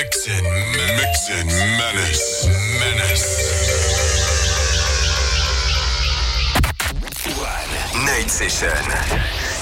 Mixin' Menace. Night Session.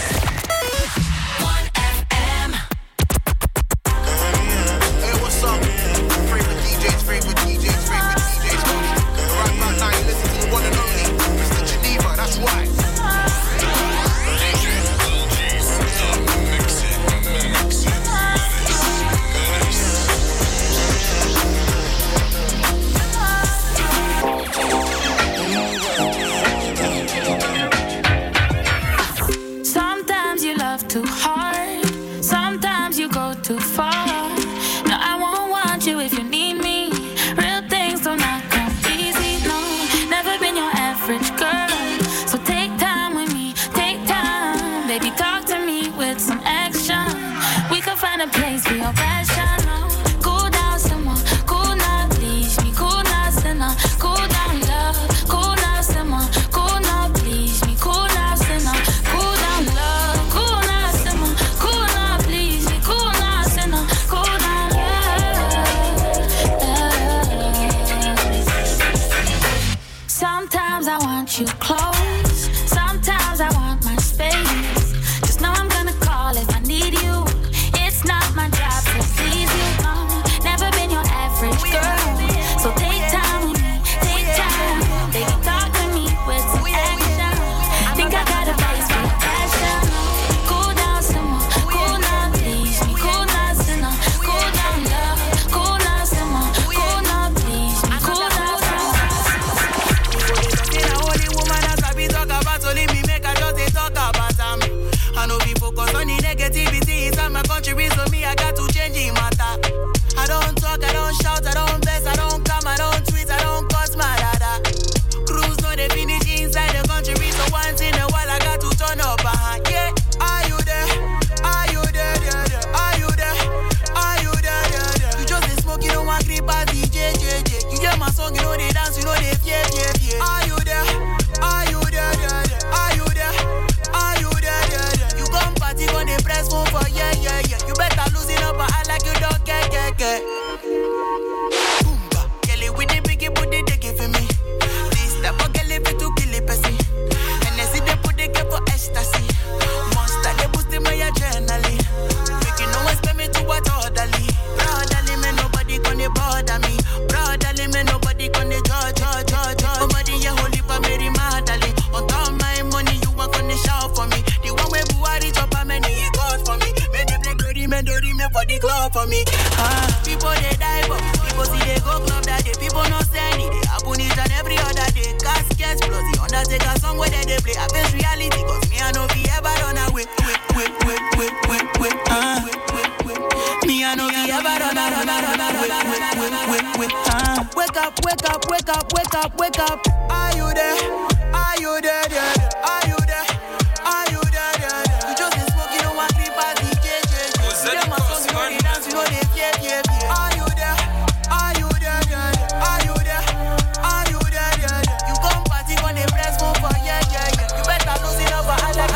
Wake up. Are you there? Are you there? Are you there? Are you there? You just been smoking, no one creep as DJ. You them a song, you know they dance, you know they fear. Are you there? Are you there? Are you there? Are you there? You come party when they press phone for yeah. You better lose it over other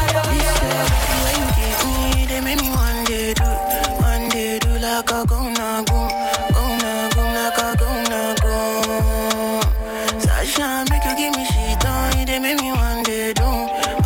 people. They make me one day do like a gonna go like a gonna go. Sasha, make you give me shit on. They make me one day do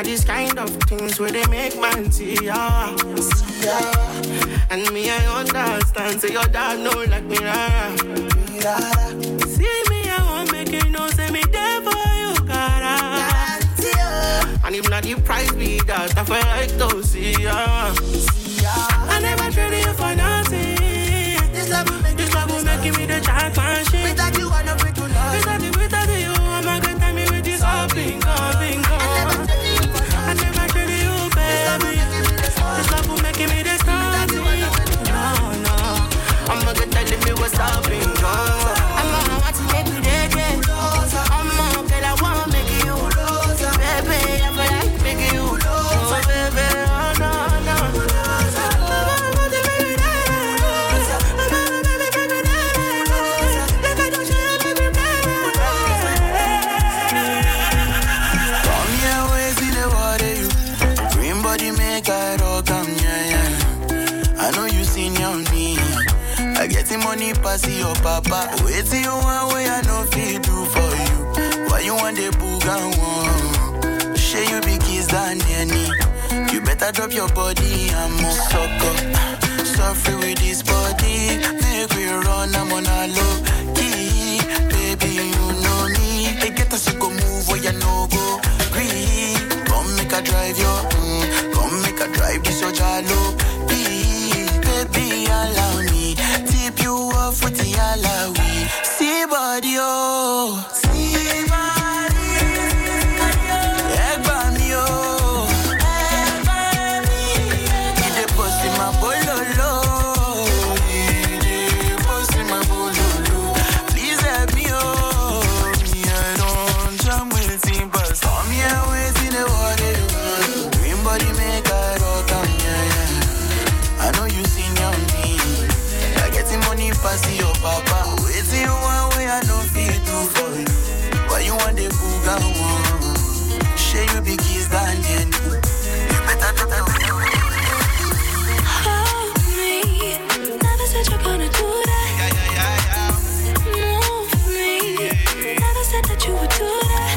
are these kind of things where they make man see ya. And me, I understand, say your dad know like me, rara. See me, I won't make you know, say me there for you, cara. And if not the price be that, I feel like to see ya. I never traded you for nothing. This love will make me the championship. Without you, I'm not free to love. Without you, I'm not gonna tell me with this all bingo. I never traded you, baby. This love will make me the star. No. I'm not gonna tell me what's up, bingo. I'm gonna want to make you dead. I'm gonna tell I wanna make you. Baby, I feel like making you. Baby, oh no. I get the money pass your papa. Wait till you want way I know feel do for you. Why you want the boogan one? Share you big kiss than any. You better drop your body and move sucker. Suffer with this body. Make we run, I'm on a low key. Baby, you know me. They get us to go move where you no go. Green. Come make a drive your come make a drive this your jalo. Baby, allow me. Tip you off with the alawi. See body, oh. See body. Egg by me, oh. Egg by me. Need a post in my bololo. Need a post in my bololo. Please help me, oh. Me, I don't jam with him, but some here waiting the water. Green body make a rock on I know you seen your me. I get the money pass your papa. Wait till you want way I know feel do for you. Why you want the booga one? Share you big kiss than you. You better do that. Help me. Never said you're gonna do that. Move me. Never said that you would do that.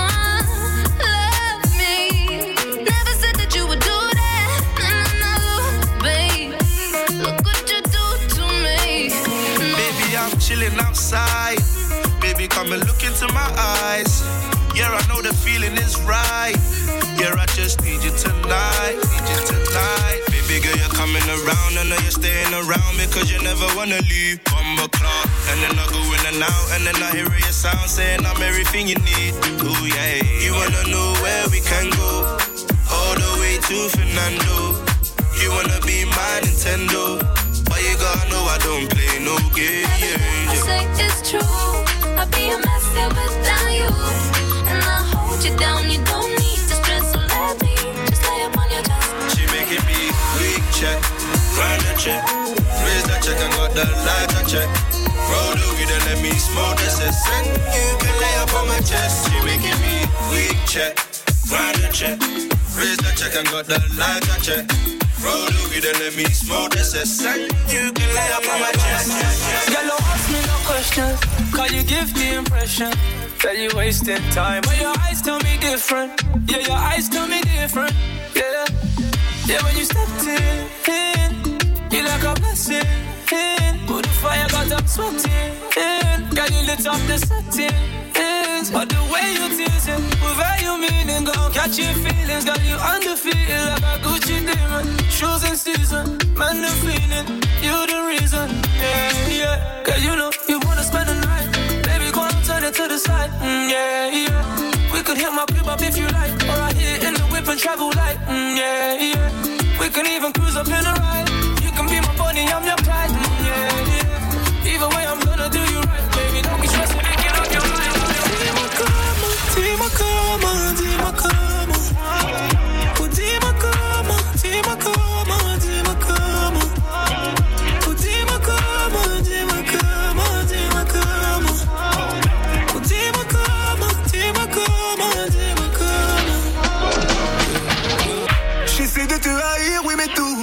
Love me. Never said that you would do that. No, babe. Look what you do to me. Baby, I'm chilling outside. Baby, come and look into my eyes. Yeah, I know the feeling is right. Yeah, I just need you tonight. Baby girl, you're coming around. I know you're staying around because you never wanna leave. Bumble clock, and then I go in and out, and then I hear your sound saying I'm everything you need. Ooh, yeah. You wanna know where we can go? All the way to Fernando. You wanna be my Nintendo, but you gotta know I don't play no game. I say it's true. I'll be a mess here without you, and I'll hold you down. You don't need to stress, so let me just lay up on your chest. She making me weak check, grind the check, raise the check and got the lighter check. Roll the weed and let me smoke the cess. You can lay up on my chest. She making me weak check, grind the check, raise the check and got the lighter check. Roll the weed and let me smoke the cess. You can lay up on my chest. Girl, don't ask me no questions, cause you give the impression that you wasting time. But your eyes tell me different. Yeah, your eyes tell me different. Yeah, when you stepped in, you like a blessing. Put the fire, got up sweating. Girl, you lit up the settings. But the way you teasing, with value meaning, gon' catch your feelings. Got you undefeated like a Gucci demon. Shoes in season, man the feeling. You the reason, yeah. Cause you know you wanna spend the night. Baby, go and turn it to the side, yeah. We could hit my crib up if you like, or I hit in the whip and travel light, yeah. We can even cruise up in a ride. You can be my bunny, I'm your pride, yeah. Either way, I'm gonna do you right, baby. Don't be stressing, making up your mind. Dis-moi comment, dis-moi comment. Oh, dis-moi comment, dis-moi comment, dis-moi comment. Oh, dis-moi comment, dis-moi comment, dis-moi comment. Oh, dis-moi comment, dis-moi comment, dis-moi comment. J'essaie de te haïr, oui mais tout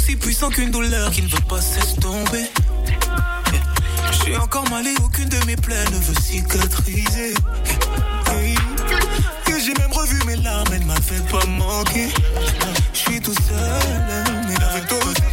aussi puissant qu'une douleur qui ne veut pas s'estomper. Je suis encore mal et aucune de mes plaies ne veut cicatriser. Que j'ai même revu mes larmes, elles m'avaient pas manqué. Je suis tout seul, mais avec toi aussi.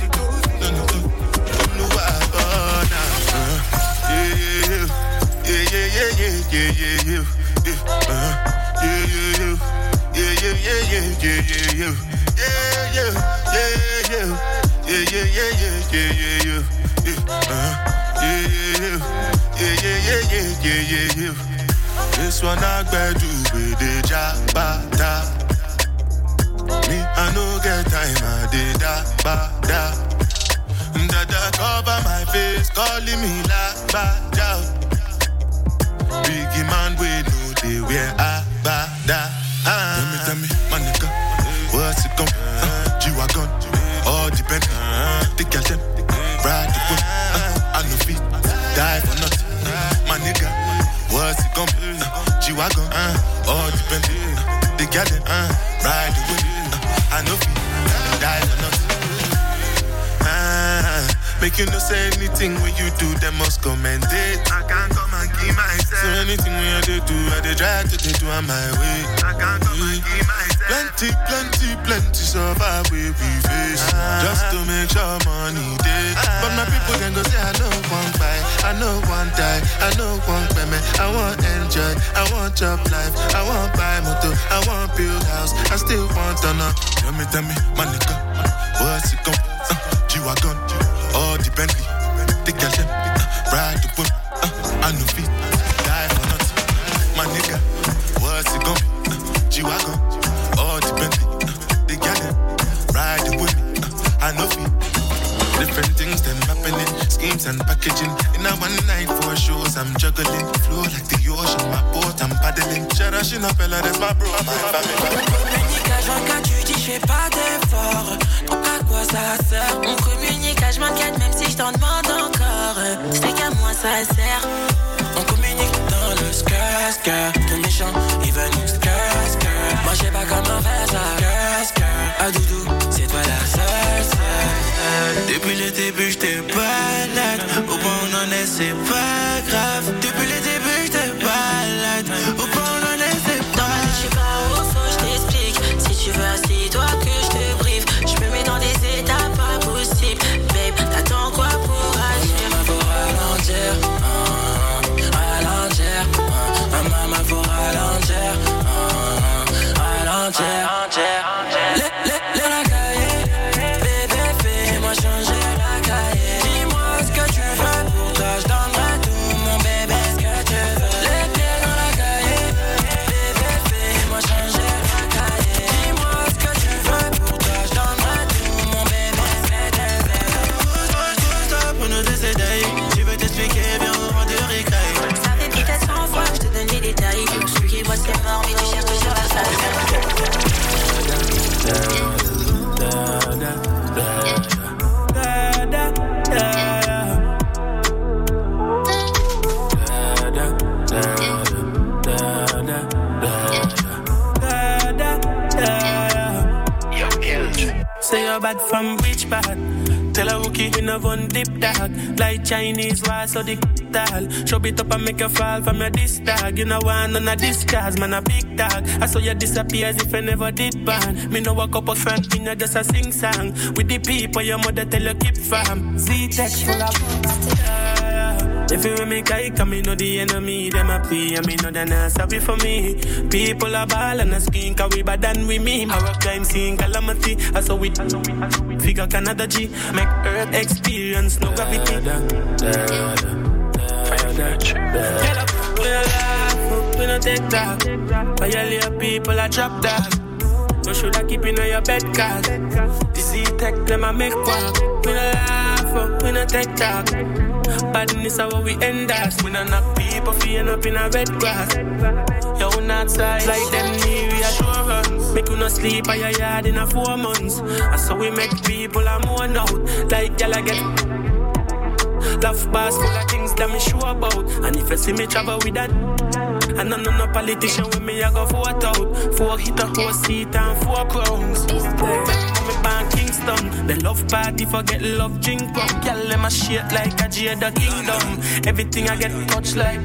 This one I better do with the jabata. Me, I no get time, I did that. Dada cover my face, calling me la bada. Biggie man, we know they wear a bada. Tell me, my nigga, what's it come? G-Wagon, all depend. The girl them, ride the whip. I no fit, die for nothing. My nigga, what's it come? G-Wagon, all depend. The girl them, ride the whip. I no fit, die for nothing. Make you no say anything when you do, they must commend it. I can't come and keep myself. So anything when I do, I try to do on my way. I can't come and keep myself. Plenty survive we face. Just to make sure money day. But my people can go say I know one buy, I know one die, I know one payment. I want enjoy, I want job life, I want buy motor, I want build house, I still want to know. Tell me, my nigga, what's it come? G-Wagon, all the Bentley, the girl them, ride the whip, I no fit, die for nothing. My nigga, what's it gon' be? G-Wagon, all the Bentley, the girl them, ride the whip, I no fit. Different things them happening, schemes and packaging. In a one night for shows, I'm juggling. Flow like the ocean, my boat, I'm paddling. Cheraching up, Ella, that's my bro, my family. Quand tu dis je fais pas d'effort, donc à quoi ça sert? On communique H24 même si je t'en demande encore. C'est qu'à moi ça sert. On communique dans le skirt. Tout méchant, il veut nous skirt. Moi j'ai pas comment faire ça. Skirt. Ah doudou, c'est toi la seule. Depuis le début j'étais balade. Au point où on en est c'est pas grave. Depuis le début j'étais balade. Au point où on en est c'est pas grave. Je sais pas où faut je t'explique. Si tu veux assis-toi que je te brief. Je me mets dans des états pas possibles. Babe, t'attends quoi pour agir? Maman faut ralentir, ralentir. Maman faut ralentir, ralentir. La cahier, bébé fais-moi changer la cahier. Dis-moi ce que tu veux, pour toi je donnerai tout mon bébé, ce que tu veux. Les pieds dans la cahier, bébé fais-moi changer la cahier. Dis-moi ce que tu veux, pour toi je donnerai tout mon bébé, ce que tu veux. Pousse-toi pour nous décéder. Tu veux t'expliquer, viens au rang de récré. Ça fait peut-être 100 fois que je te donne les détails. Celui qui voit c'est mort, mais tu cherches toujours la faille. Say you're bad from which part? Tell a rookie in a one dip dog. Like Chinese wall so the tall. Show it up and make you fall from your disc dog. You know one on a disguise, man a big dog. I saw you disappear as if I never did ban. Me no walk up a front, me no just a sing song. With the people your mother tell you keep farm. Z-Tex full of if you make I come, me know the enemy, them a pay, and me know they're not sorry for me. People are ball and a skin, cause we bad than we mean. Our crime scene calamity, I saw it, figure Canada G, make earth experience, no gravity. Get up, we no laugh, we no take talk. Violate people, I drop that. No should I keep in your bed, cause the Z-Tech, them a make walk. We no laugh, we no take talk. Badness is how we end us. We don't knock people for end up in a red grass. Yo, not side like them need reassurance. Make you no sleep at your yard in a 4 months. And so we make people a mourn out. Like y'all get love bars full of things that me sure about. And if you see me travel with that, and no politician with me I go vote out. 4 hit a horse seat and 4 crowns. Me born Kingston Kingston. The love party forget love drink rum. Girl, them a shit like a Jada Kingdom. Everything I get touched like.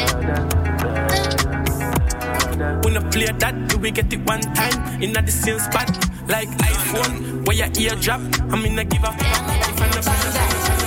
We no play that, we get it one time in the same spot. Like iPhone, where your ear drop. I mean, I give up. If I never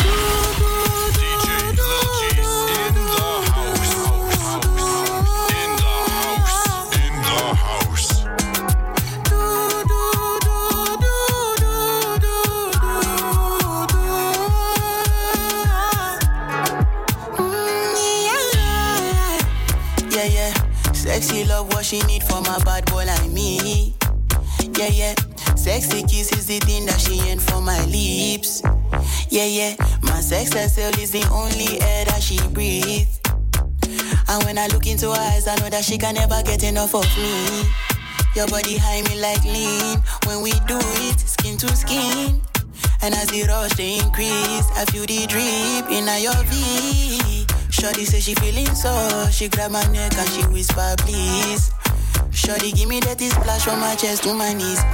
Sexy love, what she need from a bad boy like me. Yeah, yeah. Sexy kiss is the thing that she ain't for my lips. Yeah, yeah. My sex herself is the only air that she breathes. And when I look into her eyes, I know that she can never get enough of me. Your body high me like lean. When we do it, skin to skin. And as the rush they increase, I feel the drip in your V. Shorty say she feeling so. She grab my neck and she whisper please. Shorty give me that splash from my chest to my knees.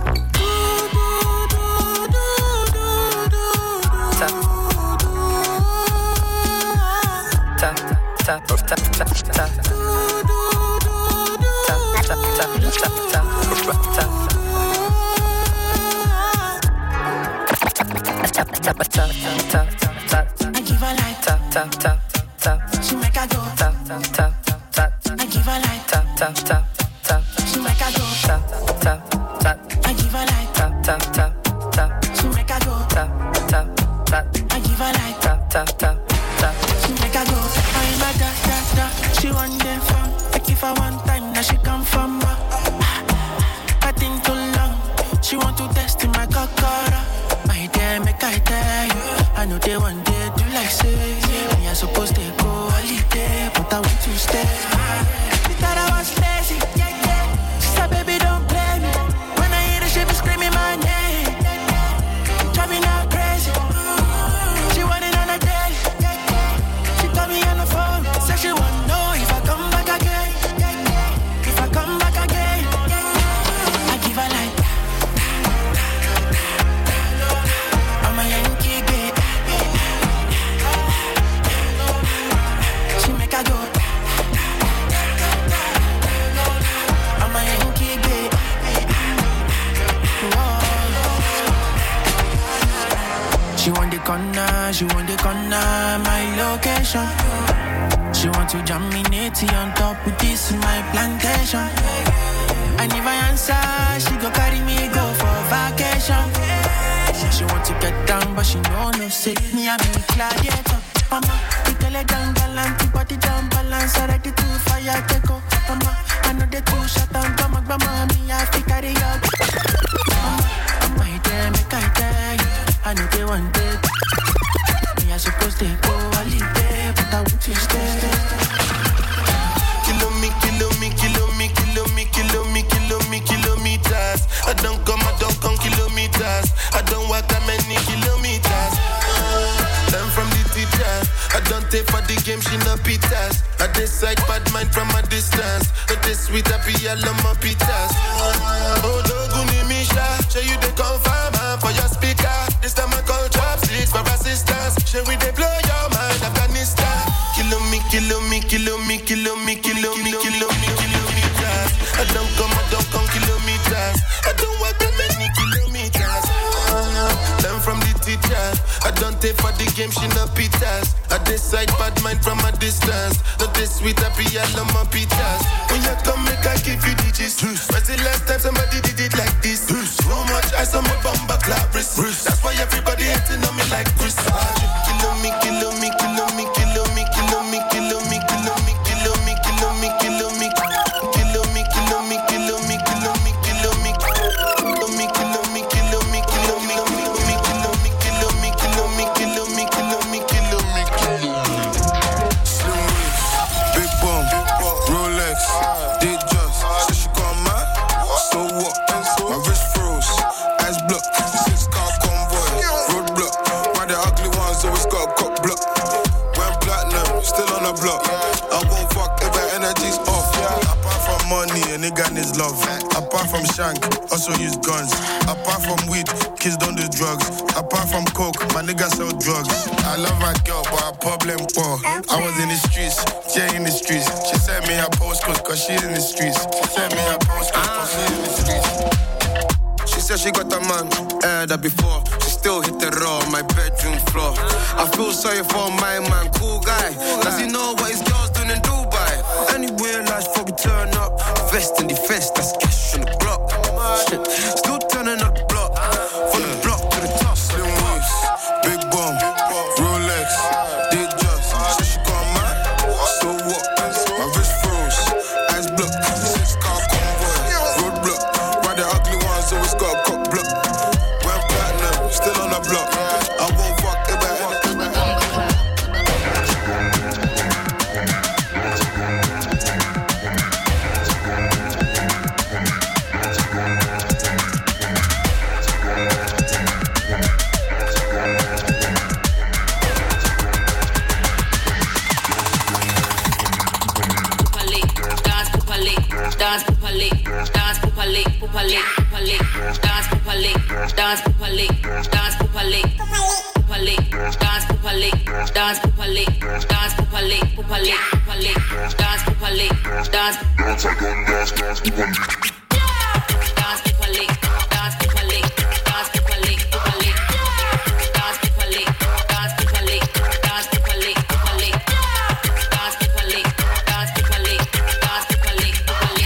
Tap, tap, tap, tap, tap, tap, tap. Tap, tap, tap, tap, tap, I give her like tap, tap, tap, tap. She make her go tap, tap, tap, tap. I give her like tap, tap, tap, tap. She make her go tap, tap, tap. I give her like tap, tap, tap, tap. She make her go tap, tap, tap. I give her like tap, tap, tap, tap. She make her go. I'm a da da da. She want them from. I give her one time, now she come from. I think too long. She want to test in my cockara. My dear, make I tell you. I know they one day do like say. Me I supposed to go holiday, but I want to stay. She thought I was lazy. She said, baby, don't play me. When I hear the shit, be screaming my name. Driving her crazy. She want it on a day. She called me on the phone. Said she want to know if I come back again. If I come back again, I give her like. I'm a Yankee bitch. She make her go. I'm a Yankee bitch. She want the corner, my location. She want to jam me natty on top with this in my plantation. I never answer, she go carry me go for vacation. She want to get down, but she know no say. Me and me gladiator. Mama, you tell her down galant, body down balance. I ready to fire, take go. Mama, I know they too shut down. Come on, mama, me I have to carry out. Mama, I'm my day, make I tell you. I know they want it. Me I supposed to go holiday, but I want to stay. Kilometers. I don't come kilometers. I don't walk that many kilometers. Learn from the teacher. I don't take for the game, she no pitas. I decide bad mind from a distance. But this sweet happy, I love my pitas. Oh, Doguni Misha, show you the confirm for your speaker. This time I call chopsticks for assistance. Show we they blow your mind, Afghanistan. Kilometers. I don't come kilometers. I don't walk that many kilometers. Learn from the teacher. I don't take for the game, she no pitas. I decide bad mind from a distance. Not this sweet happy, I love my pitas. When you come, make I give you digits. When's the last time somebody did it like this? So much ice on my bumper clap wrist. That's why everybody hating on me like Chris. Kill me. money, a nigga needs love. Apart from shank, also use guns. Apart from weed, kids don't do drugs. Apart from coke, my nigga sell drugs. I love my girl, but her problem poor. I was in the streets, yeah, in the streets. She sent me her postcode, cause she's in the streets. She sent me her postcode, cause she's in the streets. She said she got a man, heard that before. She still hit the raw on my bedroom floor. I feel sorry for my man, cool guy. Does he know what his girl's doing in Dubai? Anywhere life before we turn up. Vest in the vest, that's cash on the block. Still turning up the block. From the block to the top. Slim waves, big bomb, Rolex, did just. So she got mad, so what? My wrist froze, eyes blocked. 6-car convoy, roadblock. Why the ugly ones always got a cock block? Went platinum, still on the block. I won't fuck it back. Dance pupale, dance pupale, pupale, pupale, dance pupale, dance pupale, dance pupale, pupale, dance pupale, dance pupale, dance pupale, pupale, pupale, dance pupale, dance dance pupale, dance pupale, dance pupale, dance pupale, dance pupale, dance pupale, dance pupale, dance pupale, pupale, dance pupale, dance pupale, dance pupale, pupale.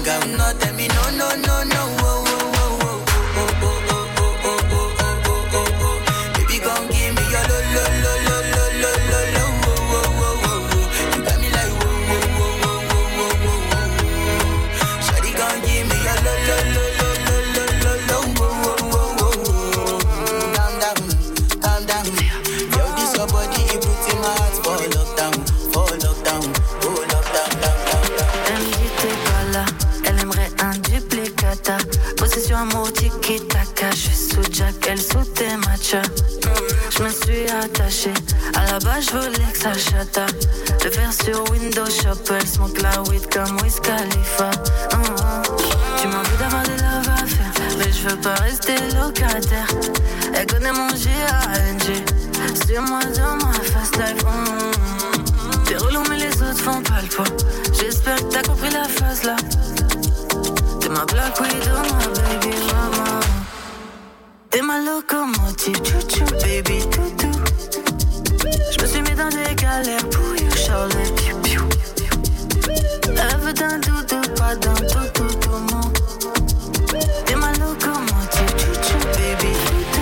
banga. No tell me no, no, no, no. Oh, oh, oh, oh, oh, oh, oh, oh, oh, oh, oh, oh, oh. Baby, gon' give me your lo, lo, lo, lo, lo, lo, lo, lo. Oh, oh, oh, oh, oh. You got me like whoa, whoa, whoa, whoa, whoa, whoa, whoa, whoa. Shawty gon' give me your lo, lo, lo, lo, lo, lo, lo, lo. Oh, oh, oh, oh, oh. Calm down, calm down. Yo, this your body, it puts in my heart for lockdown, for lockdown, oh lockdown, down, down, down. Elle me dit t'es pas là, elle aimerait un duplicata. Possession amour tiki-taka, je suis sous Jack, elle sous tes matchas. Je me suis attachée, à la base je voulais que ça chata. Le faire sur Windows Shop, elle smoke la weed comme Wiz Khalifa. Tu m'as envie d'avoir des love à faire, mais je veux pas rester locataire. Elle connaît mon G.A.N.G. Suis-moi dans ma fast life. T'es relou mais les autres font pas le poids. J'espère que t'as compris la phase là. T'es ma Black Widow, ma baby mama. T'es ma locomotive, chouchou, baby toutou. J'me suis mis dans des galères pour you, Charlie, piou piou. Elle veut d'un doudou, pas d'un toutou, tout mon. T'es ma locomotive, chouchou, baby toutou.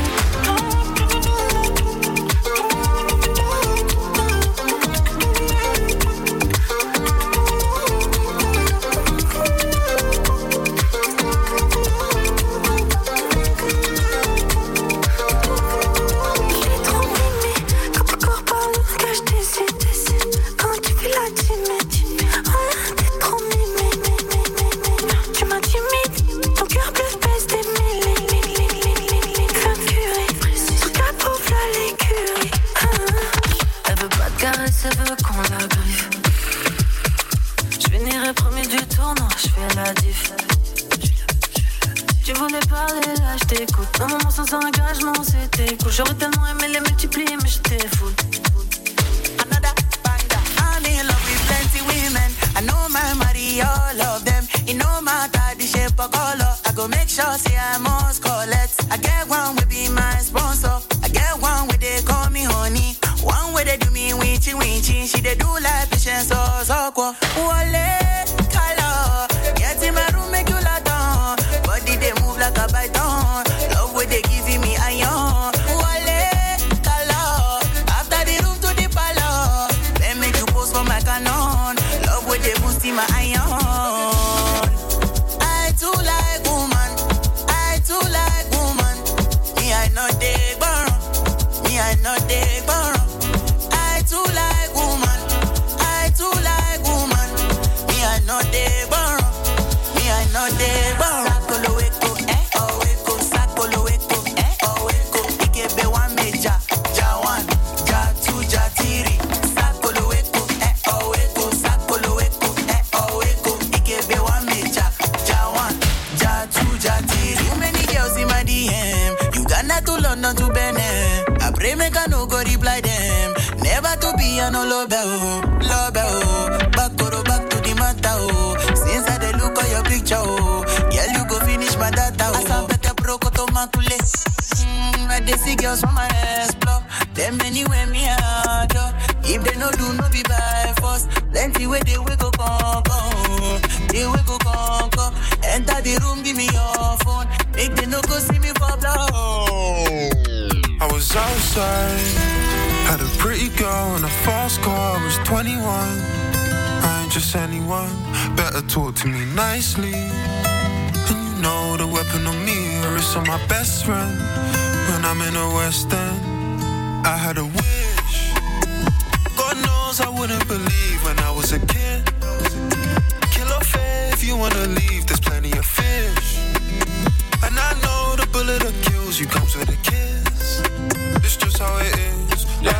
Elle veut qu'on la griffe. Je finirai premier du tournoi, je fais la diff. Tu voulais parler, là je t'écoute. Un moment sans engagement, c'était cool. J'aurais tellement aimé les multiplier, mais j'étais full. Another banger. I'm in love with plenty women. I know my money, all of them. It no matter the shape or color. I go make sure, say I must collect. I get one will be my sponsor. I get one where they call me honey. One way they do me winchy winchy. She they do like patience so quoi. Wale, color. Get in my room, make you lie down. Body they move like a python. Love way they giving me iron. Wale, color. After the room to the parlor. Then make you pose for my canon. Love way they boosting my iron. I too like woman. I too like woman. Me I know they burn. Me I know they burn. London to Benin. I pray make I no go reply them. Never to be a no love back to the matter Since I dey look at your picture girl you go finish my data I saw better broke to my place. I dey see girls from my explore. Them anywhere me adore. If they no do no be by force. Plenty way they will go come. They will go come. Enter the room, give me your phone. Make they no go see me for blow. I was outside, had a pretty girl in a fast car. I was 21, I ain't just anyone. Better talk to me nicely. And you know the weapon on me, or it's on my best friend. When I'm in the West End, I had a wish. God knows I wouldn't believe when I was a kid. Kill or fair if you wanna leave, there's plenty of fish. And I know the bullet that kills you comes with a kiss. It's just how it is. Like,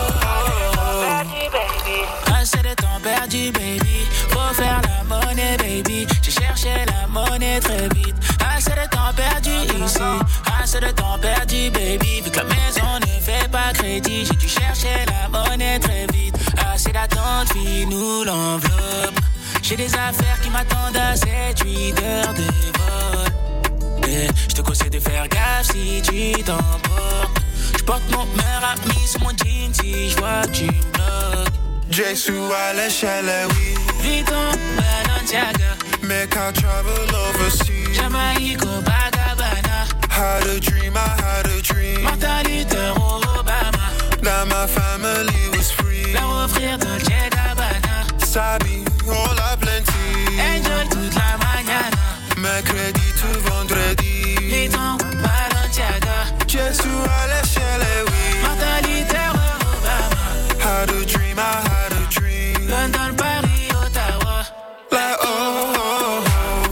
Assez de temps perdu, baby. Faut faire la monnaie, baby. J'ai cherché la monnaie très vite. Assez de temps perdu ici. Assez de temps perdu, baby. Vu que la maison ne fait pas crédit, j'ai dû chercher la monnaie très vite. Assez d'attente, file-nous l'enveloppe. J'ai des affaires qui m'attendent à 7-8 heures de vol. Je te conseille de faire gaffe si tu t'emportes. J'porte mon meilleur ami sur mon jean si j'vois que tu me bloques. J sous à l'échelle, oui. Vuitton, Balenciaga. Make I travel overseas. Jamaica, Bagabana. Had a dream, I had a dream. Mentalité Obama. That my family was free. Là offrir Dolce Gabbana. Sabi, all a plenty. Enjoy toute la mañana. Mercredi to vendredi. Les temps, Balenciaga. Gesù alle ciele, oui. Mentalité Obama. Had a dream, I had a dream. London, Paris, Ottawa. Like oh, oh,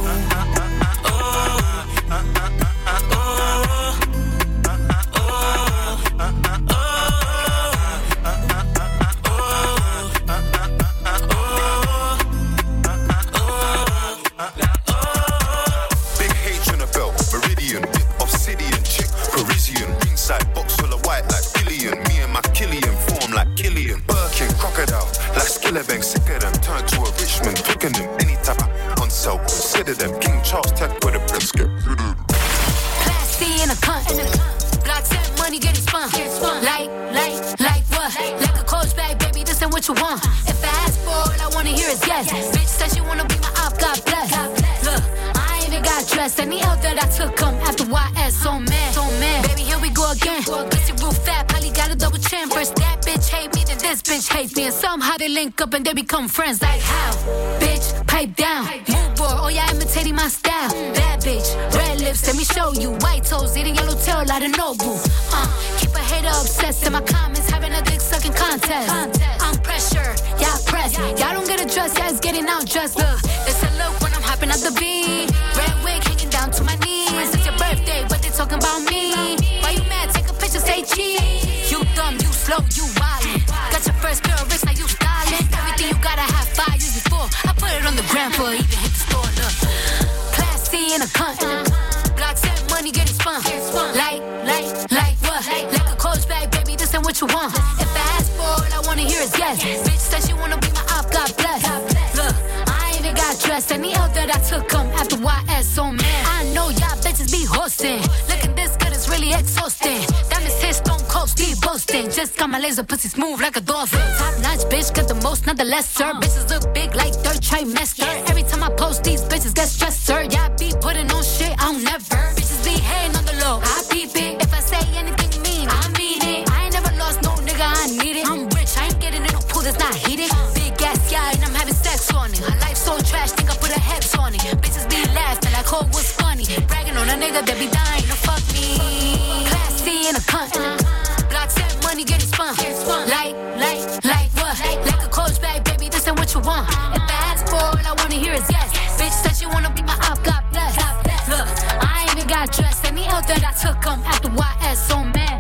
Big H on the belt, Meridian, whip, obsidian, chick, Parisian, ringside box full of white like Billion. Me and my Killian form like Killian. Birkin, crocodile, like Skillebank, sick of them. Turn to a Richmond, picking them. Any type of on sale, consider them. King Charles tech with a brisket. Class C in a cunt. Block set, money getting spun. Like what? Like a coach bag, baby, this ain't what you want. If I ask for it, I wanna hear is yes. Bitch said she wanna be my op, God bless. Look, I ain't even got dressed. Any L that I took come after YS, so man. Baby, here we go again. Pussy real fat, probably got a double chin. First that bitch hate me, then this bitch hates me. And somehow they link up and they become friends. Like how? Bitch, pipe down. Move boy, oh yeah, imitating my style. Bad bitch, red lips, let me show you. White toes, eating yellow tail like a Nobu. Keep a hater obsessed in my comments, having a dick sucking contest. I'm pressure, y'all press. Y'all don't get a dress, yeah, it's getting out dressed. Look, it's a look when I'm hopping up the beat. Red wig hanging down to my knees. It's your birthday, but they talking about me. Why you mad? Take a picture, say cheese. You dumb, you slow, you wildin'. Got your first pair of wrists, now you styling. Everything you gotta have 5 years before. I put it on the gram for even hit the store. Look, Class C in a cunt. Block set, money getting spun. Like what? Like a coach bag, baby, this ain't what you want. If I ask for it, I wanna hear is yes. Bitch said she wanna be my op, God bless. Look, I ain't even got dressed. Any L that I took come after YS, so man. I know y'all bitches be hosting. Looking this good is really exhausting. Diamonds hit stone cold, Steve boasting. Just got my laser pussy smooth like a dolphin. Top notch bitch, got the most, not the lesser. Bitches look big like third trimester. Every time I post these bitches get stressed, sir. Y'all be putting on shit, I'll never. Bitches be hating on the low, I peep it. If I say anything mean, I mean it. I ain't never lost no nigga, I need it. I'm rich, I ain't getting in no pool that's not heated. Big ass guy and I'm having sex on it. My life so trash, think I put a hex on it. Bitches be laughing like, oh, what's funny? Bragging on a nigga that be dying to fuck me. Class C in a cunt. Block set, money getting spun. Like what? Like a coach bag, baby, this ain't what you want. If I ask for it, I wanna hear is yes. Bitch said she wanna be my op, God bless. Look, I ain't even got dressed. Any L that I took come after YS, so man.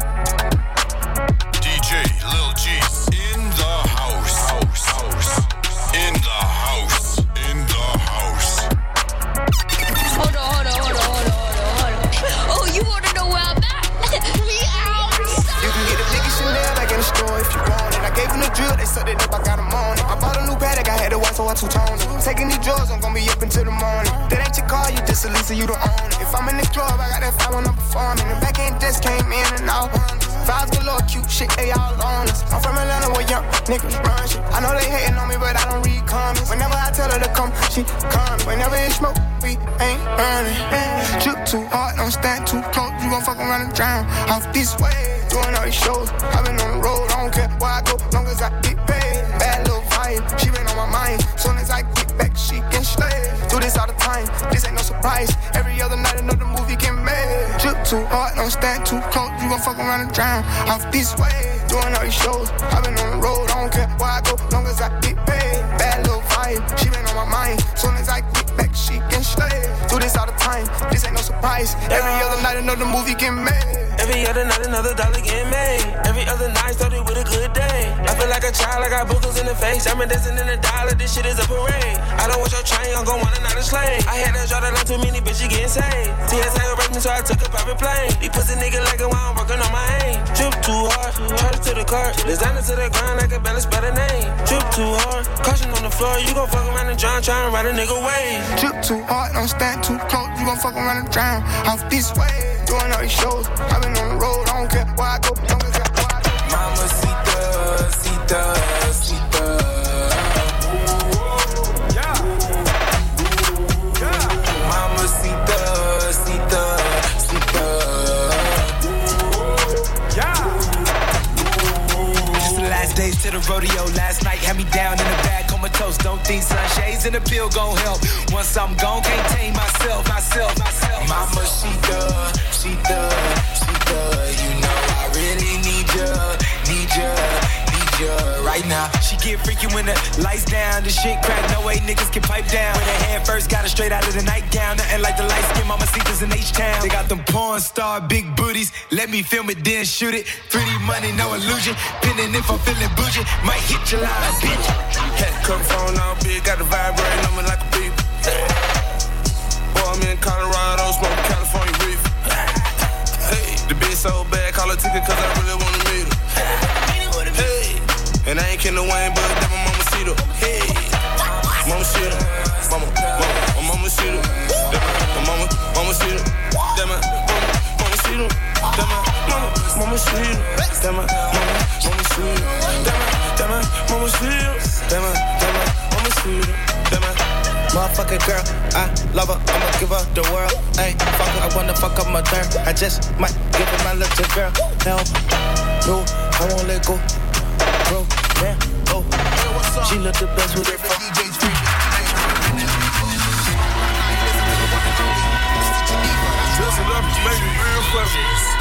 DJ Lil G in the house. In the house. In the house. Hold on. Oh, you wanna know where I'm at? We out. You can get a nigga Chanel back in the store if you want it. I gave him the drill, they sucked it up, I got him on it. I bought a new paddock, I had to watch, so I two-toned it. Taking these drugs, I'm gonna be up until the morning. That ain't your car, you just a Lisa, you don't own it. If I'm in the club, I got that file when I'm performing. The back end just came in and out. Files galore, cute shit, they all on us. I'm from Atlanta where young niggas run shit. I know they hating on me, but I don't read comments. Whenever I tell her to come, she comes. Whenever it's smoke, we ain't running. Drip too hard, don't stand too close. You gon' fuck around and drown off this way. Doing all these shows, I've been on the road. I don't care where I go, long as I get paid. Bad little vibe, she been on my mind. Soon as I get back, she can slay. Do this all the time, this ain't no surprise. Every other night another movie get made. Drip too hard, don't stand too close. You gon' fuck around and drown off this way. Doing all these shows, I've been on the road. I don't care where I go, long as I get paid. Bad little vibe, she been on my mind. Soon as I get back, she can slay. Do this all the time, this ain't no surprise. Every other night another movie get made. Every other night another dollar getting made. Every other night started with a good day. I feel like a child, I got boogers in the face. I'm dancing in the dollar, this shit is a parade. I don't want your train, I'm gon' want another slave. I had to draw the line, too many bitches getting saved. TSA arrested me, so I took a private plane. These pussy niggas like it while I'm working on my aim. Drip too hard, charge to the car. Designer to the ground like a balance by the name. Drip too hard, caution on the floor. You gon' fuck around and drown, trying to ride a nigga wave. Drip too hard, don't stand too close. You gon' fuck around and drown off this way. Doing all these shows, I've been on the road. I don't care where I go, long as I go. Mamacita, cita. still gon' help. Once I'm gone, can't tame myself. Mama, she thug. You know I really need ya right now. She get freaky when the lights down. The shit crack, no way niggas can pipe down. When her hand first got her straight out of the nightgown. Nothing like the light skin mamacitas in H-Town. They got them porn star big booties. Let me film it, then shoot it. 3D money, no illusion. Pinning if I'm feeling bougie. Might hit your line, bitch. Had to cut the phone all big, got the vibrating on me like a beep. Boy, I'm in Colorado, smoking California reef. Hey, the bitch so bad, call her ticket cause I really wanna meet her. Hey, and I ain't kidding Wayne, but that my mama see her. Hey, mama see her. My mama see her. My mama see her. That my mama see her. That my mama see her. That my mama see her. That my mama see her. That my mama see her. That my motherfucking girl, I love her, I'ma give her the world. Ayy, fuck her, I wanna fuck up my third. I just might give her my little girl. Hell, no, I won't let go. Bro, damn, oh, she look the best with it. Listen up, baby, real clever.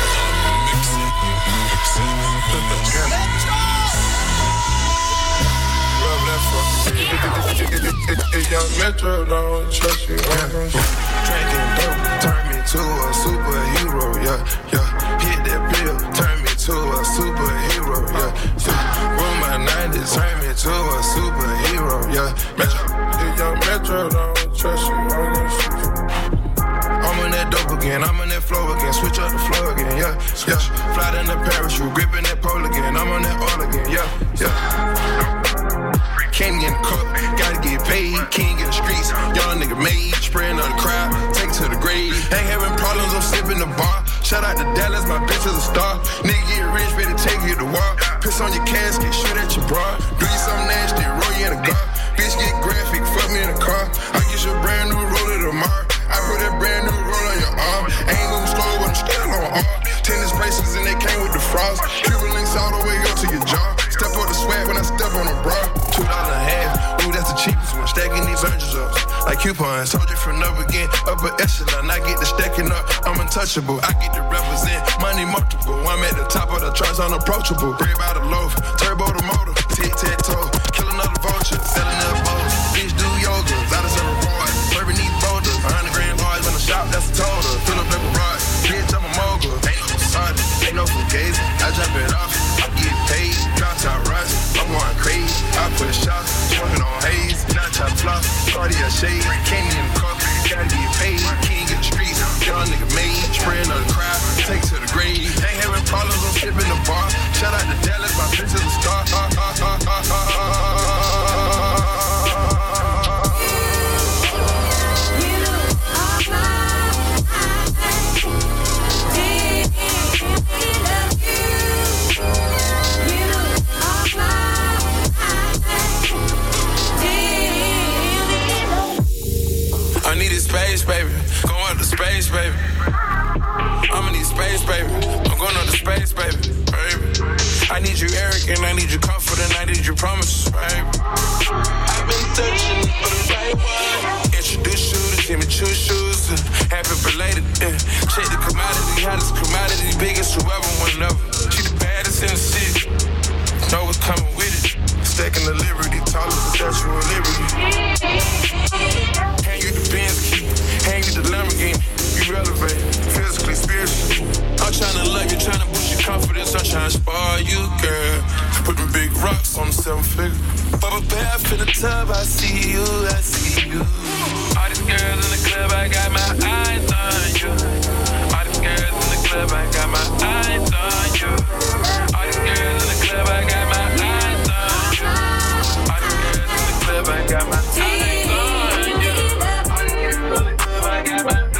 If young Metro don't trust you, drinking dope, turn me to a superhero, yeah. Hit that pill, turn me to a superhero, yeah. Roll my 90s, turn me to a superhero, yeah. If young Metro don't trust you, I'm gonna shoot you. I'm on that dope again, I'm on that flow again, switch up the flow again, yeah. Fly down the parachute, gripping that pole again, I'm on that all again, yeah. Can't get in the cup, gotta get paid, king in the streets, young nigga made, spraying on the crowd, take it to the grave. Ain't having problems, I'm sipping the bar. Shout out to Dallas, my bitch is a star. Nigga get rich, better take you to war. Piss on your casket, shoot at your bra. Do you something nasty, roll you in a car. Bitch get graphic, fuck me in the car. I get you a brand new roller tomorrow. I put that brand new roll on your arm. Ain't moving slow, but I'm still on arm. Tennis bracelets and they came with the frost. Cuban links all the way up to your jaw. Step on the swag when I step on the bra. $2 a half, ooh, that's the cheapest one. Stacking these hundreds up like coupons. Told you from up again, upper echelon. I get the stacking up, I'm untouchable. I get to represent money multiple. I'm at the top of the charts, unapproachable. Bread by the loaf, turbo the motor. Tic-tac-toe, kill another vulture. Selling up boats, bitch do yoga. Out of several boys, serving these boulders. 100 grand bars in the shop, that's a total. Fill up every rod, bitch, I'm a mogul. Ain't no facade, ain't no fugazi. I drop it off, I get paid. Drop top rush, I'm going crazy. I put shots, smoking on haze. Not top flop, Cartier shade. Candy in the cup, gotta get paid. King in the streets, young nigga made. Spraying on the crowd, take to the grave. Ain't having problems, I'm sipping the bar. Shout out to Dallas, my bitch is a star. I need a space, baby. Going to space, baby. I'ma need space, baby. I'm going up to space, baby. I need you arrogant, I need you confident, I need you promises, baby. I've been searching for the right one. Introduce you to Jimmy Choo shoes. Happy belated, check the commodity, hottest commodity, biggest whoever, whenever. She the baddest in the city. Know what's coming with it. Stacking the liberty, tallest the Statue of Liberty. Hang you the Benz key, hang you the Lamborghini. You elevate, physically, spiritually. I'm tryna love you, tryna boost your confidence. I'm tryna spoil you, girl. Put them big rocks on the 7-figure. Bubble bath in the tub, I see you, I see you. All these girls in the club, I got my eyes on you. All these girls in the club, I got my eyes on you. All these girls in the club, I got my eyes on you. All these girls in the club, I got my eyes on you. All these girls in the club, I got my eyes on you.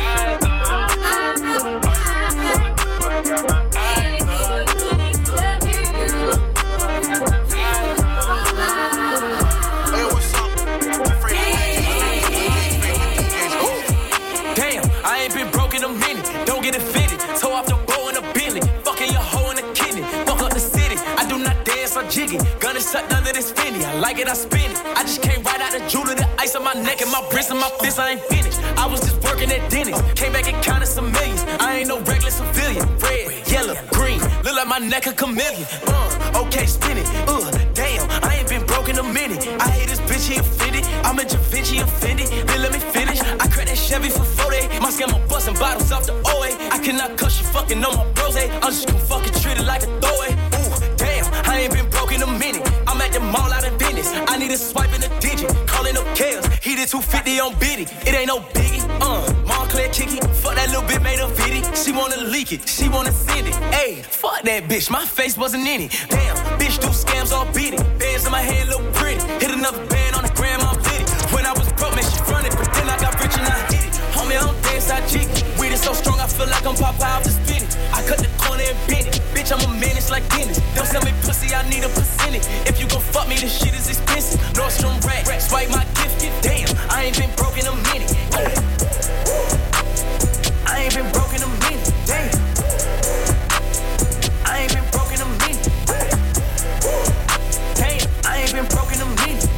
like it, I spin it. I just came right out the jewelry, the ice on my neck and my wrist and my fist, I ain't finished. I was just working at Dennis, came back and counted some millions. I ain't no regular civilian. Red, yellow, green, look like my neck a chameleon. Okay, spin it. Damn, I ain't been broke in a minute. I hate this bitch, he offended. I'm a Da Vinci offended. Then let me finish. I cracked that Chevy for 40. My scammer busting bottles off the OA. I cannot cuss you fucking on my bros. I'm just gonna fucking treat it like a throwaway. Damn, I ain't been broke in a minute. I'm at the mall out of business. I need a swipe in a digit. Calling up chaos. He did 250 on Biddy. It ain't no biggie. Montclair Kiki. Fuck that little bit made a video. She wanna leak it. She wanna send it. Ayy, fuck that bitch. My face wasn't in it. Damn, bitch do scams all beat it. Bands in my hand look pretty. Hit another band on the gram, I'm lit it. When I was broke, man, she fronted. But then I got rich and I hit it. Homie, I don't dance, I jig it. Weed is so strong, I feel like I'm Popeye off the spinach. I cut the corner and bend it. Bitch, I'm a menace like Dennis. Don't sell me pussy, I need a percentage. If you gon' fuck me, this shit is expensive. Nordstrom rack, swipe my gift. Damn, I ain't been broke in a minute. I ain't been broke in a minute. Damn. I ain't been broke in a minute. Damn, I ain't been broke in a minute.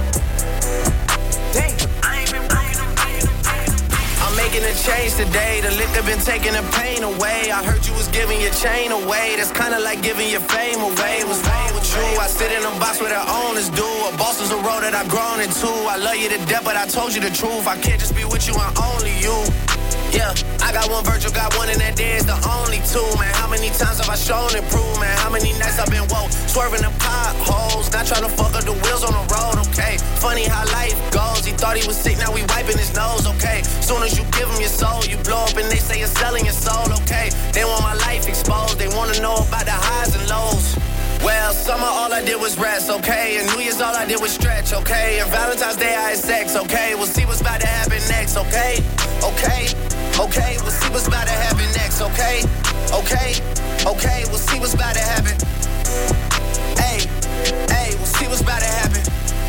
Damn, I ain't been broke in a minute. I'm making a change today. The liquor been taking the pain away. I heard you was giving your chain away. That's kinda like giving your fame away. What's wrong with you? I sit in a box where the owners do. A boss is a road that I've grown into. I love you to death, but I told you the truth. I can't just be with you, I'm only you. Yeah, I got one Virgil, got one, and that day is the only two, man. How many times have I shown and proved, man? How many nights I've been woke, swerving the potholes, not trying to fuck up the wheels on the road, okay? Funny how life goes, he thought he was sick, now we wiping his nose, okay? Soon as you give him your soul, you blow up and they say you're selling your soul, okay? They want my life exposed, they wanna know about the highs and lows. Well, summer all I did was rest, okay? And New Year's all I did was stretch, okay? And Valentine's Day I had sex, okay? We'll see what's about to happen next, okay? Okay, okay, we'll see what's about to happen next, okay? Okay, okay, we'll see what's about to happen. Hey, hey, we'll see what's about to happen.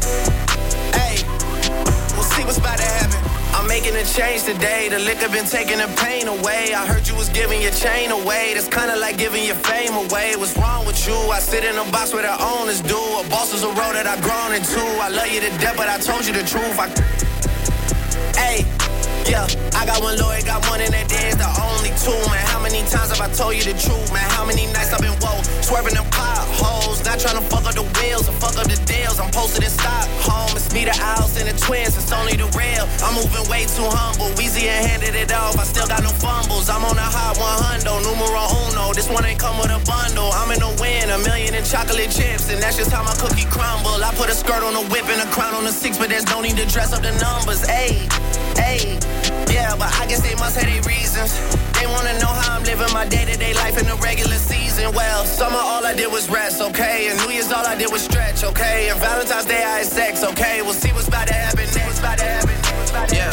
Hey, we'll see what's about to happen. I'm making a change today. The liquor been taking the pain away. I heard you was giving your chain away. That's kinda like giving your fame away. What's wrong with you? I sit in a box where the owners do. A boss is a road that I've grown into. I love you to death, but I told you the truth. Hey, yeah, I got one lawyer, got one, and that day is the only two, man. How many times have I told you the truth, man? How many nights I've been woke, swerving them potholes, not trying to fuck up the wheels or fuck up the deals. I'm posted in Stockholm, it's me, the Owls, and the twins, it's only the real. I'm moving way too humble, Weezy and handed it off, I still got no fumbles. I'm on a hot 100, numero uno, this one ain't come with a bundle. I'm in the win, $1 million in chocolate chips, and that's just how my cookie crumble. I put a skirt on a whip and a crown on a 6, but there's no need to dress up the numbers, ayy, ayy. Yeah, but I guess they must have their reasons. They wanna know how I'm living my day-to-day life in the regular season. Well, summer all I did was rest, okay? And New Year's all I did was stretch, okay? And Valentine's Day I had sex, okay? We'll see what's about to happen next. What's about to happen next. Yeah.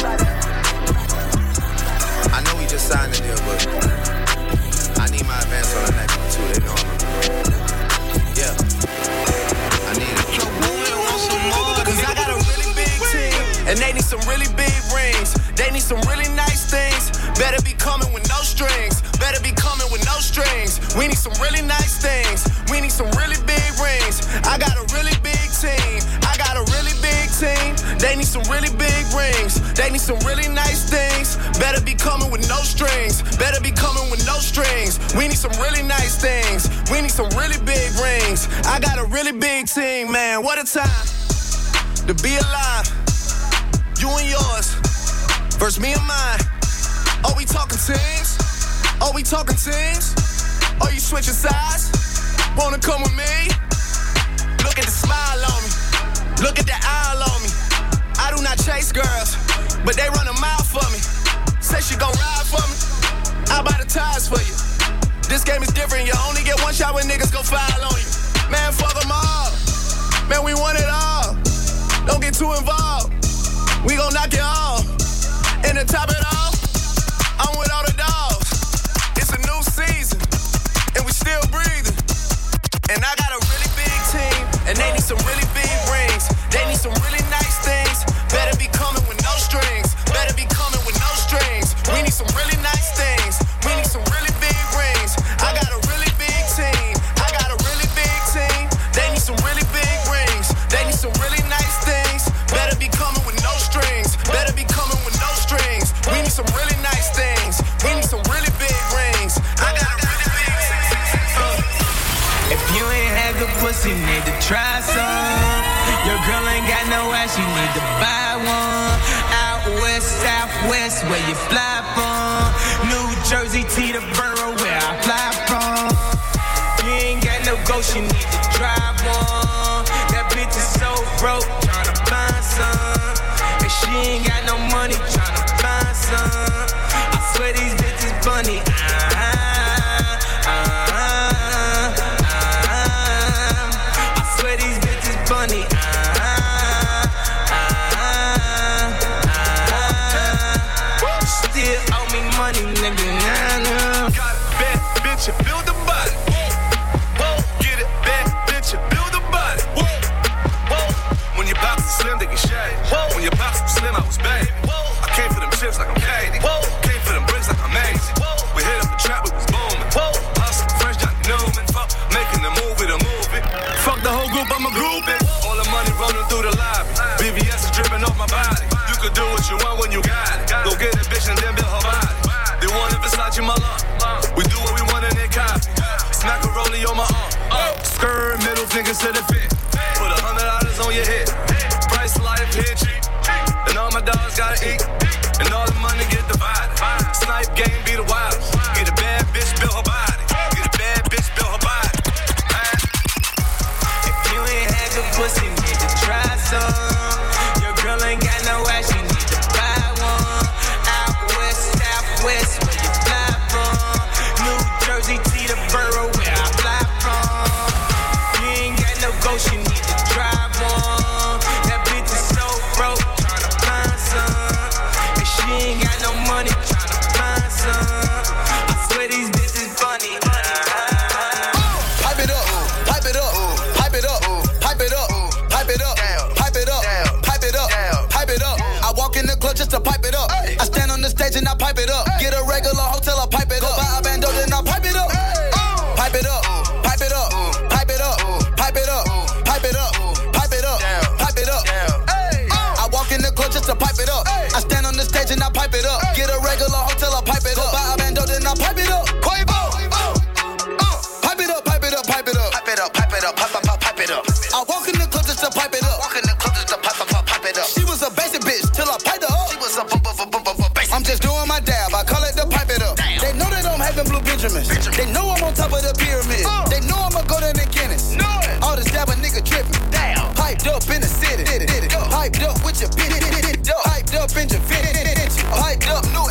I know we just signed the deal, but I need my advance on the next one too. They know I'm yeah. I need it. Cause I got a really big team, and they need some really big rings. They need some really nice things. Better be coming with no strings. Better be coming with no strings. We need some really nice things. We need some really big rings. I got a really big team. I got a really big team. They need some really big rings. They need some really nice things. Better be coming with no strings. Better be coming with no strings. We need some really nice things. We need some really big rings. I got a really big team, man. What a time to be alive. You and yours versus me and mine. Are we talking teams? Are we talking teams? Are you switching sides? Wanna come with me? Look at the smile on me. Look at the eye on me. I do not chase girls, but they run a mile for me. Say she gon' ride for me. I'll buy the tires for you. This game is different. You only get one shot when niggas go foul on you. Man, fuck them all. Man, we want it all. Don't get too involved. We gon' knock it off. And to top it off, I'm with all the dogs. It's a new season, and we still breathing. And I got a really big team, and they need some really big rings. They need some really nice things. Better be coming with no strings. Better be coming with no strings. We need some really nice things. We need some really big rings. I got a really big team. I got a really big team. They need some really big rings. pussy, need to try some. Your girl ain't got no ass, you need to buy one. Out west, southwest, where you fly from. New Jersey to the borough where I fly from. You ain't got no ghost, you need to drive one. That bitch is so broke, tryna find some. And she ain't got no money, tryna find some. I swear these bitches funny. I swear these bitches funny. Still owe me money, nigga. Got a bad bitch and build a body. Get it, bad bitch and build a body. When your box is slim, they get shady. When your box was slim, I was baby. I came for them chips like I'm Katie. Came for them bricks like I'm Maisie. We hit up the trap, we was booming. Hustle, French Johnny Newman. Fuck, making the movie, the movie. Fuck the whole group, I'm a groupie. All the money running through the lobby. BBS is dripping off my body. You could do what you want when you got it. Go get a bitch and then build her body. They want it Versace, my love. We do what we want and they copy. Smack a rollie on my arm. Skirt, middle fingers to the fit. Put $100 on your head. Price life here cheap. And all my dogs gotta eat. And all the money get divided. Snipe game be the wildest. Get a bad bitch, build her body. Get a bad bitch, build her body. If you ain't had good pussy, need to try some. Your girl ain't got no ass, you need to buy one. Out west, southwest, where you fly from. New Jersey to the borough where I fly from. You ain't got no ghost, you need to drive one. That bitch is so broke, tryna find some. And she ain't got no money, tryna find some. I swear these bitches funny. Pipe it up, pipe it up, pipe it up, pipe it up, pipe it up, pipe it up, pipe it up, pipe it up. I walk in the club just to pipe it up. I stand on the stage and I pipe it up. Get a regular hotel, I pipe it up. Go buy a bando, then I pipe it up. Pipe it up, pipe it up, pipe it up, pipe it up, pipe it up, pipe it up, pipe it up. I walk in the club just to pipe it up. I stand on the stage and I pipe it up. Get a regular hotel, I pipe it up. Go buy a bando, then I pipe it up. Pipe it up, pipe it up, pipe it up. Pipe it up, pipe it up, pipe it up. I walk in the club just to pipe it up. Walk in the club just to pipe it up. She was a basic bitch till I piped her up. She was a basic. I'm just doing my dab. I call it the pipe it up. They know that I'm having blue Benjamins. They know I'm on top of the pyramid. They know I'ma go to the Guinness. All the stab a nigga tripping. Piped up in the city. Piped up with your bitch. Piped up in your fit. Piped up, new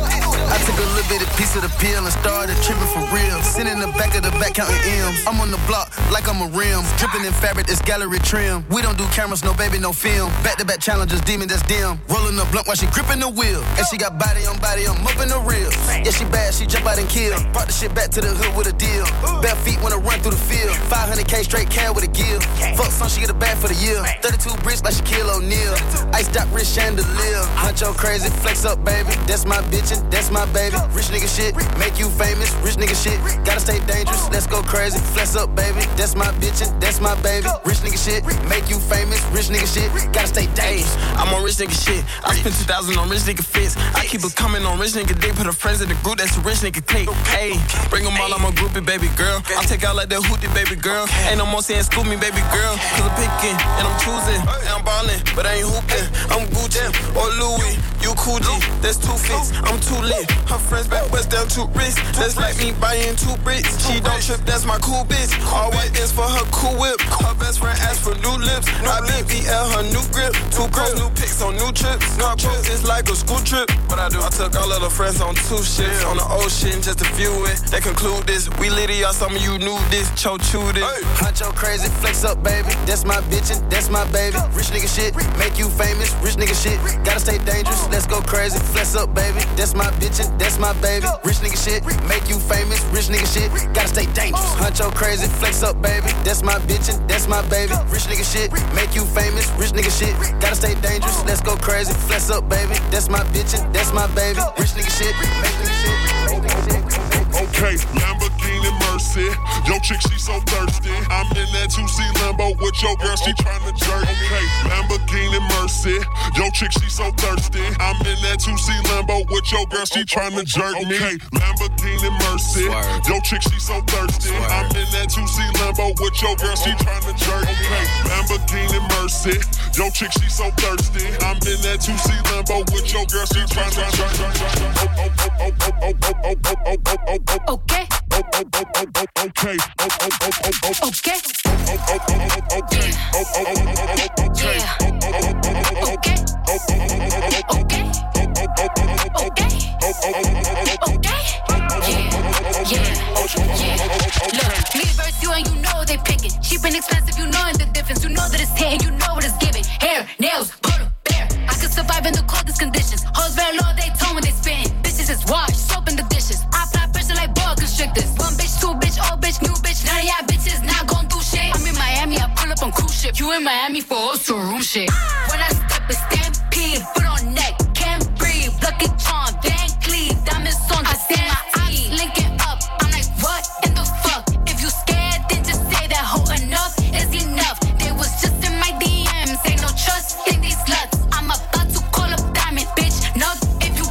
I took a little bit of piece of the pill and started tripping for real. Sitting in the back of the back counting M's. I'm on the block like I'm a rim. Dripping in fabric, it's gallery trim. We don't do cameras, no baby, no film. Back-to-back challenges, demon that's dim. Rolling the blunt while she gripping the wheel. And she got body on body, I'm up in the real. Yeah, she bad, she jump out and kill. Brought the shit back to the hood with a deal. Bare feet when I run through the field. 500K straight cash with a gill. Fuck son, she get a bag for the year. 32 bricks like Shaquille O'Neal. Iced out wrist chandelier. Huncho crazy, flex up, baby. That's my bitch and that's my baby. Rich nigga shit, make you famous. Rich nigga shit, gotta stay dangerous. Let's go crazy, flex up, baby. That's my bitch and that's my baby. Rich nigga shit, make you famous. Rich nigga shit, gotta stay dangerous. I'm on rich nigga shit. I spent 2,000 on rich nigga fits. I keep it coming on rich nigga dick. Put her friends in the group, that's a rich nigga clique. Hey, bring them all, I'm a groupie, baby girl. I take out like that hootie, baby girl. Ain't no more saying scoop me, baby girl. Cause I'm picking and I'm choosing. And I'm ballin', but I ain't hooping. I'm Gucci or Louis. You cool G, that's 2 fits. I'm too lit. Her friends back west down 2 wrists. That's like me buying 2 bricks. She don't trip, that's my cool bitch. All white is for her cool whip. Her best friend asked for new lips. I BBL her new grip. 2 girls, new pics on new trips. Car trips is like a school trip. What I do, I took all of the friends on 2 ships. On the ocean just to view it. They conclude this. We litty, y'all, some of you knew this. Cho chewed it. Huncho crazy, flex up, baby. That's my bitch and that's my baby. Rich nigga shit, make you famous. Rich nigga shit, gotta stay dangerous. Let's go crazy, flex up, baby. That's my bitch and that's my baby. Rich nigga shit, make you famous. Rich nigga shit, gotta stay dangerous. Huncho crazy, flex up, baby. That's my bitch and that's my baby. Rich nigga shit, make you famous. Rich nigga shit, gotta stay dangerous. Let's go crazy, flex up, baby. That's my bitch and that's my baby. Rich nigga shit, make nigga shit. Okay, Lamborghini Mercy. Yo, Yo, chick, she so thirsty. I'm in that 2C Lambo with your girl, she tryna jerk me. Okay, Lamborghini Mercy. Yo, chick, she so thirsty. I'm in that 2C Lambo with your girl, she tryna jerk me. Okay, Lamborghini Mercy. Yo, chick, she so thirsty. I'm in that 2C Lambo with your girl, she tryna jerk me. Okay, Lamborghini Mercy. Yo, chick, she so thirsty. I'm in that 2C Lambo with your girl, she tryna jerk me. Okay. Look, me versus you and you know they picking. Cheap and expensive, you know the difference. You know that it's here, you know what it's giving. Hair, nails, photo, bear. I could survive in the coldest conditions. Hoes very low, they tone when they spin. Bitches is wash, soap in the dishes. I apply pressure like boa constrictors. One bitch, two bitch, old bitch, new bitch. None of y'all bitches not gon' do shit. I'm in Miami, I pull up on cruise ship. You in Miami for also room shit. When I step a stampede, foot on neck, can't breathe. Lucky Charm, Van Cleef, diamonds on the stand. My eyes linking up. I'm like, what in the fuck? If you scared, then just say that hoe enough is enough. They was just in my DMs, ain't no trust in these sluts. I'm about to call up Diamond, bitch. No, if you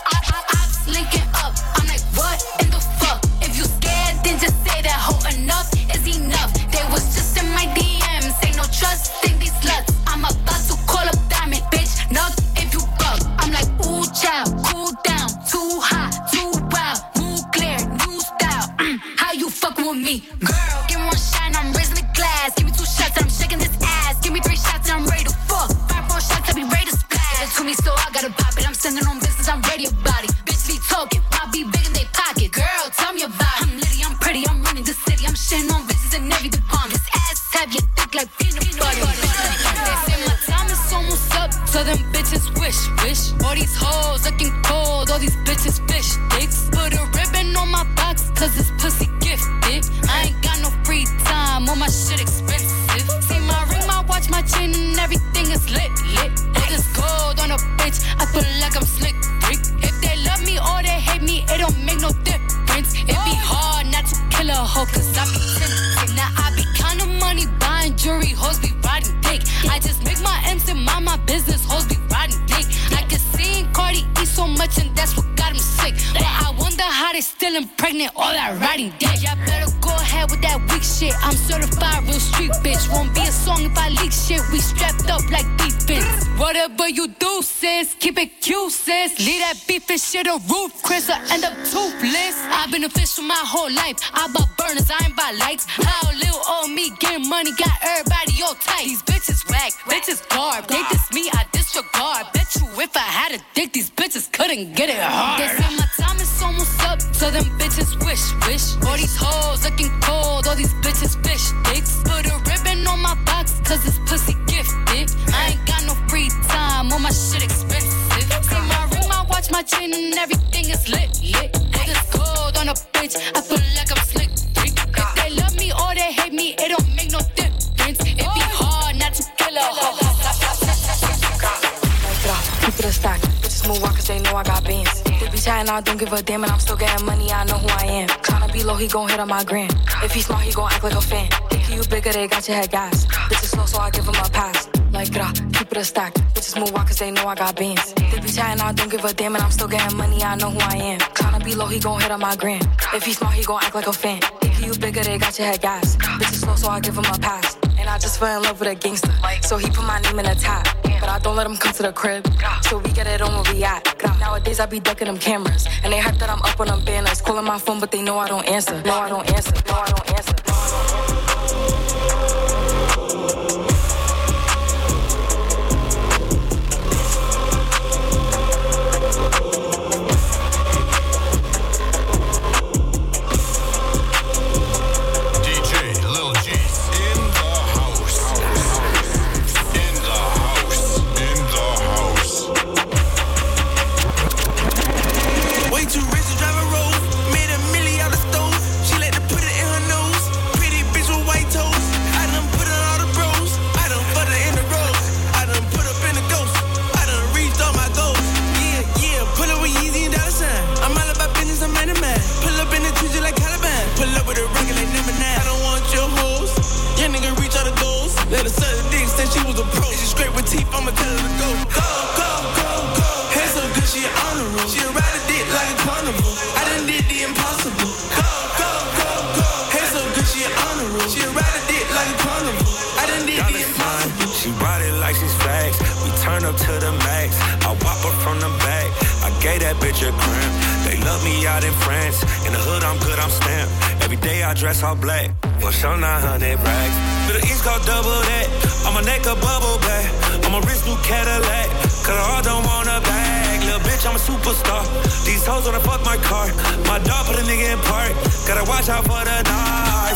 ops linking up. I'm like, what in the fuck? If you scared, then just say that hoe enough is enough. They was just in my DMs, ain't no trust in these sluts. I'm about to call up Diamond, bitch. No, if you buck. I'm like, ooh, child, cool down, too hot, too wild, move clear, new style. How you fucking with me, girl? Give me one shot and I'm raising the glass. Give me 2 shots and I'm shaking this ass. Give me 3 shots and I'm ready to fuck. 5 more shots, I be ready to splash. Give it to me, so I gotta pop it. I'm sending on business, I'm ready about it. Bitch be talking, pop be big in they pocket. Girl, tell me about it. I'm litty, I'm pretty, I'm running the city. I'm shitting on bitches in every department. This ass have you thick like peanut butter. They say my time is almost up, so them bitches wish. All these hoes looking cold, all these bitches fish sticks. Put a ribbon on my box, cause this pussy gifted. I ain't got no free time, all my shit expensive. See my ring, my watch, my chain, and everything is lit. All this gold on a bitch, I feel like I'm slick, freak. If they love me or they hate me, it don't make no difference. It be hard not to kill a hoe, cause I be tempted. Now I be counting money, buying jewelry, hoes be riding dick. I just make my M's and mind my business, hoes be riding dick. I can see Cardi eat so much and that's what got him sick. But I wonder how they still pregnant, all that riding dick. Y'all better go ahead with that weak shit. I'm certified real street bitch. Won't be a song if I leak shit. We strapped up like defense. Whatever you do, sis, keep it cute, sis. Leave that beef and shit a roof, Chris, I end up toothless. I've been official my whole life. I bought burners, I ain't buy lights. How little old me getting money got everybody all tight. These bitches whack, bitches garb. They diss me, I disregard. Bet you if I had a dick, these bitches couldn't get it hard. They say my time is almost up, so them bitches wish. All these hoes looking cold, all these bitches fish sticks. Put a ribbon on my box, cause this pussy gifted. I ain't got no free time, all my shit expensive. See my ring, my watch, my chain, and everything is lit. All this gold on a bitch, I feel like I'm slick. If they love me or they hate me, it don't make no difference. It be hard not to kill a hoe. Keep it a stack. Bitches move on cause they know I got bands. They be chatting, I don't give a damn, and I'm still getting money, I know who I am. Tryna be low, he gon' hit on my gram. If he smart, he gon' act like a fan. Think you bigger, they got your head gas. Bitches slow, so I give him a pass. Like, keep it a stack. Bitches move on cause they know I got bands. They be chatting, I don't give a damn, and I'm still getting money, I know who I am. Tryna be low, he gon' hit on my gram. If he smart, he gon' act like a fan. Think you bigger, they got your head gas. Bitches slow, so I give him a pass. And I just fell in love with a gangster, so he put my name in a tab. But I don't let him come to the crib, so we get it on where we at. Nowadays I be ducking them cameras, and they hype that I'm up on them banners. Calling my phone, but they know I don't answer. No, I don't answer. No, I don't answer. Way too rich to drive a Rolls. Made $1 million out of stove. She like to put it in her nose. gave that bitch a cramp. They love me out in France. In the hood, I'm good, I'm stamped. Every day I dress all black. For sure, 900 racks. To the East Coast, double that. On my neck, a bubble back. On my wrist, new Cadillac. Cause I all don't want a bag. Little bitch, I'm a superstar. These hoes wanna fuck my car. My dog put a nigga in park. Gotta watch out for the knives.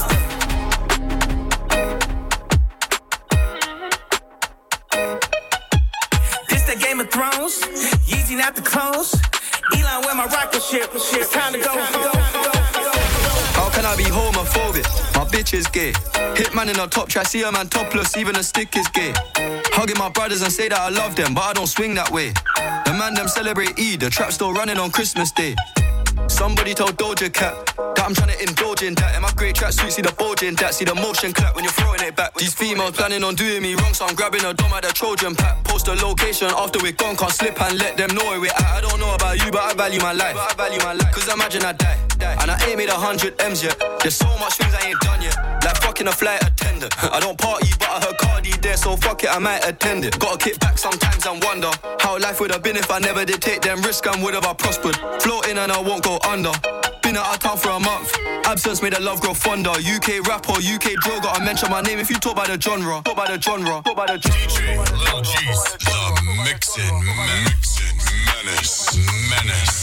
This the Game of Thrones. Yeezy not the clothes. Elon wear my rocket ship. It's time to go home. How can I be homophobic? My bitch is gay. Hitman in a top try, see a man topless, even a stick is gay. Hugging my brothers and say that I love them, but I don't swing that way. The man them celebrate Eid, the trap still running on Christmas Day. Somebody told Doja Cat that I'm trying to indulge in that. In my great tracksuit, see the bulge in that. See the motion clap when you're throwing it back. These females planning on doing me wrong, so I'm grabbing a dome at the Trojan pack. Post a location after we're gone, can't slip and let them know where we're at. I don't know about you, but I value my life. Cause imagine I die. And I ain't made 100 M's yet. There's so much things I ain't done yet. Like fucking a flight attendant. I don't party, but I heard Cardi there, so fuck it, I might attend it. Gotta kick back sometimes and wonder how life would have been if I never did take them risks and would have I prospered. Floating and I won't go under. Been out of town for a month. Absence made the love grow fonder. UK rapper, UK drill, gotta mention my name if you talk by the genre. Talk by the genre. Talk by the genre. DJ Lil G's, the mixin' menace.